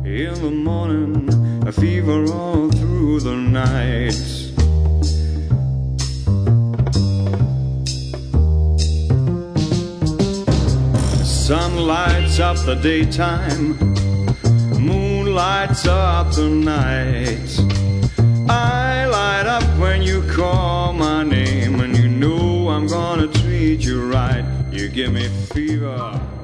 in the morning, a fever all through the night. Sun lights up the daytime, moon lights up the night. I light up when you call my name, and you know I'm gonna treat you right. You give me fever.